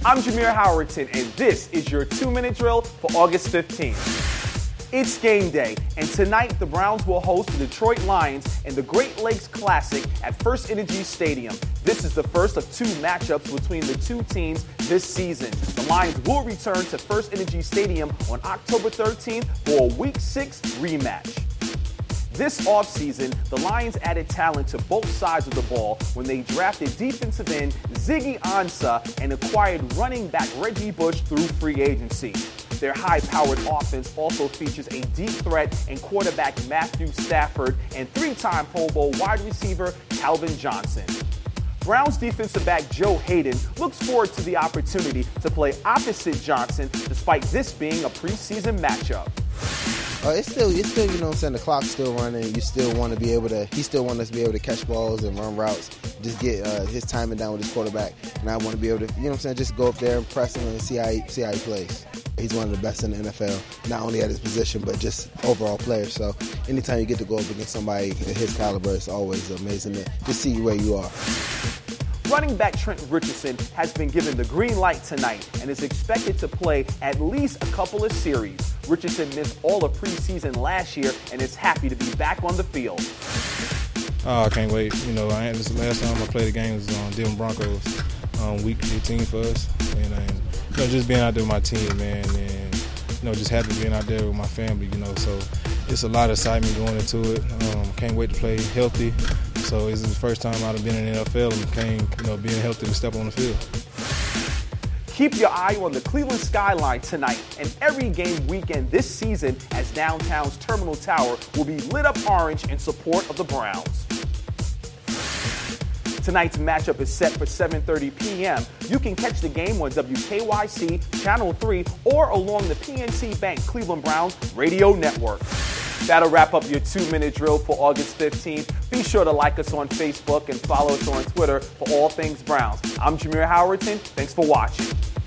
I'm Jameer Howerton, and this is your 2-minute drill for August 15th. It's game day, and tonight the Browns will host the Detroit Lions in the Great Lakes Classic at First Energy Stadium. This is the first of two matchups between the two teams this season. The Lions will return to First Energy Stadium on October 13th for a Week 6 rematch. This offseason, the Lions added talent to both sides of the ball when they drafted defensive end Ziggy Ansah and acquired running back Reggie Bush through free agency. Their high-powered offense also features a deep threat in quarterback Matthew Stafford and three-time Pro Bowl wide receiver Calvin Johnson. Browns defensive back Joe Hayden looks forward to the opportunity to play opposite Johnson despite this being a preseason matchup. It's still, you know what I'm saying, the clock's still running. You still want to be able to, he still wants us to be able to catch balls and run routes, just get his timing down with his quarterback. And I want to be able to, you know what I'm saying, just go up there and press him and see how he plays. He's one of the best in the NFL, not only at his position, but just overall player. So anytime you get to go up against somebody at his caliber, it's always amazing to just see where you are. Running back Trent Richardson has been given the green light tonight and is expected to play at least a couple of series. Richardson missed all of preseason last year and is happy to be back on the field. I can't wait. You know, this is the last time I played the game was on Denver Broncos, week 15 for us. And you know, just being out there with my team, man, and you know, just happy being out there with my family. You know, so it's a lot of excitement going into it. Can't wait to play healthy. So this is the first time I've been in the NFL and being healthy to step on the field. Keep your eye on the Cleveland skyline tonight and every game weekend this season as downtown's Terminal Tower will be lit up orange in support of the Browns. Tonight's matchup is set for 7:30 p.m. You can catch the game on WKYC, Channel 3, or along the PNC Bank Cleveland Browns radio network. That'll wrap up your 2-minute drill for August 15th. Be sure to like us on Facebook and follow us on Twitter for all things Browns. I'm Jameer Howerton. Thanks for watching.